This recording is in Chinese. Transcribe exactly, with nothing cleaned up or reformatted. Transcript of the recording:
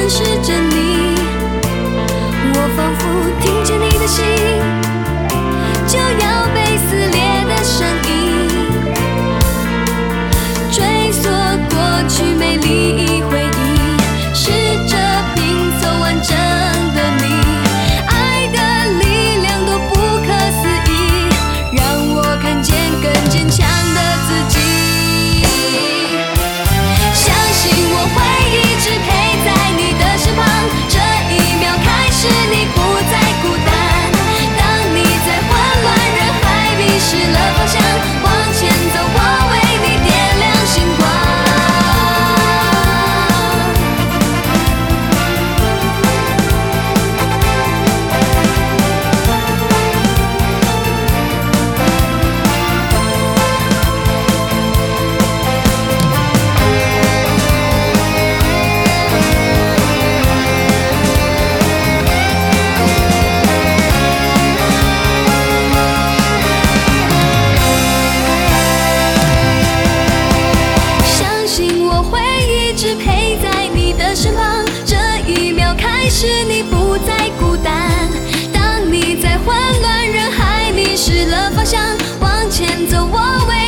认识着你，我仿佛听见你的心就要被撕裂的声音，追溯过去美丽回忆，试着拼凑完整的你，爱的力量多不可思议，让我看见更坚强的自己。相信我会一直陪在你的身旁，这一秒开始你不再孤单，当你在混乱人海迷失了方向，往前走我为你点亮星光。相信我会一直陪在你的身旁，这一秒开始你不再孤单，当你在混乱人海迷失了方向，往前走我为